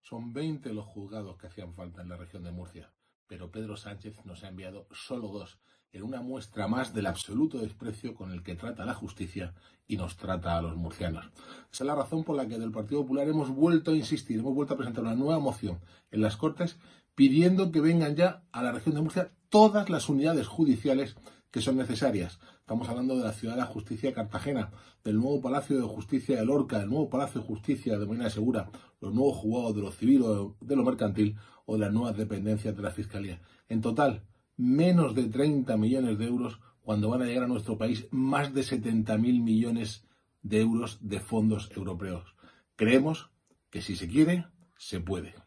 Son 20 los juzgados que hacían falta en la región de Murcia, pero Pedro Sánchez nos ha enviado solo 2, en una muestra más del absoluto desprecio con el que trata a la justicia y nos trata a los murcianos. Esa es la razón por la que del Partido Popular hemos vuelto a insistir, hemos vuelto a presentar una nueva moción en las Cortes pidiendo que vengan ya a la región de Murcia todas las unidades judiciales que son necesarias. Estamos hablando de la Ciudad de la Justicia de Cartagena, del nuevo Palacio de Justicia de Lorca, del nuevo Palacio de Justicia de Molina de Segura, los nuevos juzgados de lo civil o de lo mercantil o de las nuevas dependencias de la Fiscalía. En total, menos de 30 millones de euros cuando van a llegar a nuestro país más de 70.000 millones de euros de fondos europeos. Creemos que si se quiere, se puede.